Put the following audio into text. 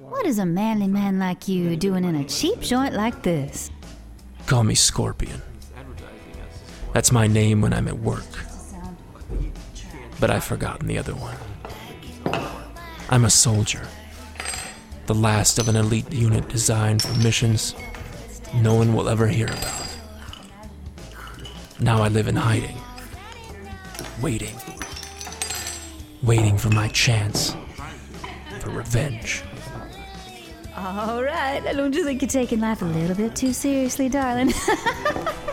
What is a manly man like you doing in a cheap joint like this? Call me Scorpion. That's my name when I'm at work. But I've forgotten the other one. I'm a soldier. The last of an elite unit designed for missions no one will ever hear about. Now I live in hiding. Waiting. Waiting for my chance. For revenge. All right, don't you think you're taking life a little bit too seriously, darling?